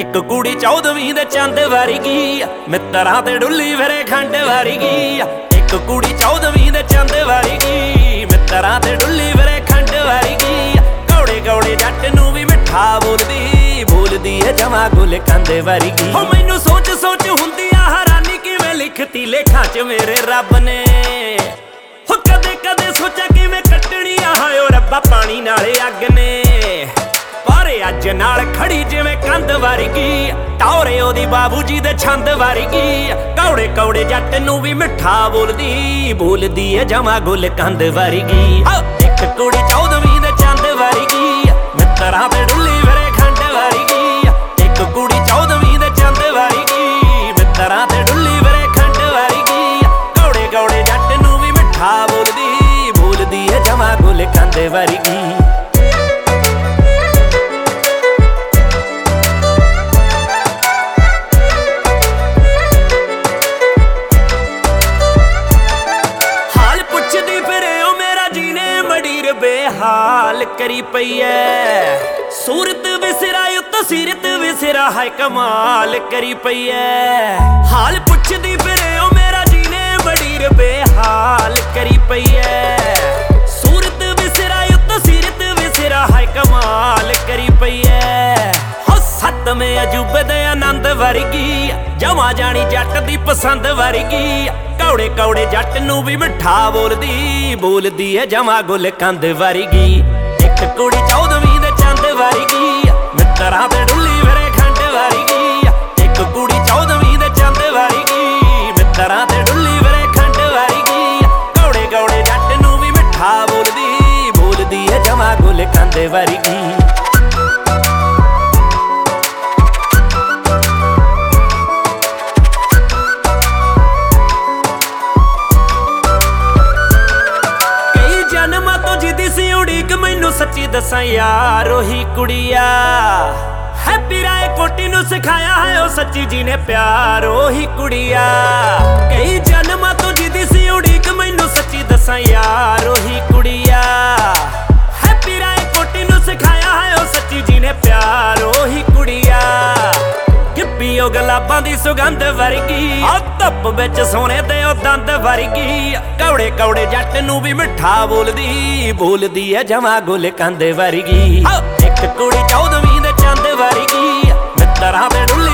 ਇੱਕ ਕੁੜੀ 14ਵੀਂ ਦੇ ਚੰਦ ਵਰਗੀ, ਮਿੱਤਰਾਂ ਤੇ ਡੁੱਲੀ ਫਿਰੇ ਖੰਡ ਵਰਗੀ। ਇੱਕ ਕੁੜੀ 14ਵੀਂ ਦੇ ਚੰਦ ਵਰਗੀ, ਮਿੱਤਰਾਂ ਤੇ ਡੁੱਲੀ ਫਿਰੇ ਖੰਡ ਵਰਗੀ। ਕੌੜੇ ਕੌੜੇ ਜੱਟ ਨੂੰ ਵੀ ਮਿੱਠਾ ਬੋਲਦੀ, ਬੋਲਦੀ ਏ ਜਮਾਂ ਗੁਲ ਕੰਦ ਵਰਗੀ। ਹੋ ਮੈਨੂੰ ਸੋਚ ਸੋਚ ਹੁੰਦੀ ਆ ਹੈਰਾਨੀ, ਕਿਵੇਂ ਲਿਖਤੀ ਲੇਖਾਂ 'ਚ ਮੇਰੇ ਰੱਬ ਨੇ। ਹੋ ਕਦੇ ਕਦੇ ਸੋਚਿਆ ਕਿਵੇਂ ਕੱਟਣੀ ਆ ਹਾਇਓ ਰੱਬਾ ਪਾਣੀ ਨਾਲੇ ਅੱਗ ਨੇ। ਪਰ ਅੱਜ ਨਾਲ ਖੜੀ ਜਿਵੇਂ ਕੰਧ ਵਰਗੀ, ਟੌਰੇ ਉਹਦੀ ਬਾਬੂ ਜੀ ਦੇ ਛੰਦ ਵਰਗੀ। ਕੌੜੇ ਕੌੜੇ ਜੱਟ ਨੂੰ ਵੀ ਮਿੱਠਾ ਬੋਲਦੀ, ਬੋਲਦੀ ਏ ਜਮਾਂ ਗੁਲ ਕੰਦ ਵਰਗੀ। ਇੱਕ ਕੁੜੀ 14ਵੀਂ ਦੇ ਚੰਦ ਵਰਗੀ, ਮਿੱਤਰਾਂ ਤੇ ਡੁੱਲੀ ਫਿਰੇ ਖੰਡ ਵਰਗੀ। ਇੱਕ ਕੁੜੀ 14ਵੀਂ ਦੇ ਚੰਦ ਵਰਗੀ, ਮਿੱਤਰਾਂ ਤੇ ਡੁੱਲੀ ਫਿਰੇ ਖੰਡ ਵਰਗੀ। ਕੌੜੇ ਕੌੜੇ ਜੱਟ ਨੂੰ ਵੀ ਮਿੱਠਾ ਬੋਲਦੀ, ਬੋਲਦੀ ਏ ਜਮਾਂ ਗੁਲ ਕੰਦ ਵਰਗੀ। ਬੇਹਾਲ ਕਰੀ ਪਈ ਐ ਸੂਰਤ ਵਿਸਰਾ ਉੱਤੋਂ ਸੀਰਤ ਵਿਸਰਾ ਹੈ ਕਮਾਲ ਕਰੀ ਪਈ ਐ। ਹਾਲ ਪੁੱਛਦੀ ਫਿਰੇ ਉਹ ਮੇਰਾ ਜੀਨੇ ਬੜੀ ਬੇਹਾਲ ਕਰੀ ਪਈ ਐ। ਸੂਰਤ ਵਿਸਰਾ ਉੱਤੋਂ ਸੀਰਤ ਵਿਸਰਾ ਹੈ ਕਮਾਲ ਕਰੀ ਪਈ ਐ। ਹੋ ਸੱਤਵੇਂ ਅਜੂਬੇ ਦੇ ਆਨੰਦ ਵਰਗੀ, ਜਮਾਂ ਜਾਣੀ ਜੱਟ ਦੀ ਪਸੰਦ ਵਰਗੀ। ਕੌੜੇ ਕੌੜੇ ਜੱਟ ਨੂੰ ਵੀ ਮਿੱਠਾ ਬੋਲਦੀ, ਬੋਲਦੀ ਏ ਜਮਾਂ ਗੁਲ ਕੰਦ ਵਰਗੀ। ਇੱਕ ਕੁੜੀ 14ਵੀਂ ਦੇ ਚੰਦ ਵਰਗੀ, ਮਿੱਤਰਾਂ ਤੇ ਡੁੱਲੀ ਫਿਰੇ ਖੰਡ ਵਰਗੀ। ਇੱਕ ਕੁੜੀ 14ਵੀਂ ਦੇ ਚੰਦ ਵਰਗੀ, ਮਿੱਤਰਾਂ ਤੇ ਡੁੱਲੀ ਫਿਰੇ ਖੰਡ ਵਰਗੀ। ਕੌੜੇ ਕੌੜੇ ਜੱਟ ਨੂੰ ਵੀ ਮਿੱਠਾ ਬੋਲਦੀ, ਬੋਲਦੀ ਏ ਜਮਾਂ ਗੁਲ ਕੰਦ ਵਰਗੀ। ਮੈਨੂੰ ਸੱਚੀ ਦੱਸਾਂ ਯਾਰ ਉਹੀ ਕੁੜੀਆ, ਹੈਪੀ ਰਾਏ ਕੋਟੀ ਨੂੰ ਸਿਖਾਇਆ ਹੈ ਉਹ ਸੱਚੀ ਜੀ ਨੇ ਪਿਆਰ। ਉਹੀ ਕੁੜੀਆ ਕਈ ਜਨਮਾਂ ਤੋਂ ਜਿੱਦੀ ਸੀ ਉਡੀਕ, ਮੈਨੂੰ ਸੱਚੀ ਦੱਸਾਂ ਯਾਰ ਉਹੀ ਕੁੜੀਆ। ਹੈਪੀ ਰਾਏ ਕੋਟੀ ਨੂੰ ਸਿਖਾਇਆ ਹੈ ਉਹ ਸੱਚੀ ਜੀ ਨੇ ਪਿਆਰ। ਉਹੀ ਕੁੜੀਆ ਗਿੱਪੀ ਉਹ ਗੁਲਾਬਾਂ ਦੀ ਸੁਗੰਧ ਵਰਗੀ, ਆ ਧੁੱਪ ਵਿੱਚ ਸੋਨੇ ਤੇ ਉਹ ਦੰਦ ਵਰਗੀ। ਕੌੜੇ ਕੌੜੇ ਜੱਟ ਨੂੰ ਵੀ ਮਿੱਠਾ ਬੋਲਦੀ, ਬੋਲਦੀ ਏ ਜਮਾਂ ਗੁਲ ਕੰਦ ਵਰਗੀ। ਇੱਕ ਕੁੜੀ 14ਵੀਂ ਦੇ ਚੰਦ ਵਰਗੀ, ਮਿੱਤਰਾਂ ਤੇ ਡੁੱਲੀ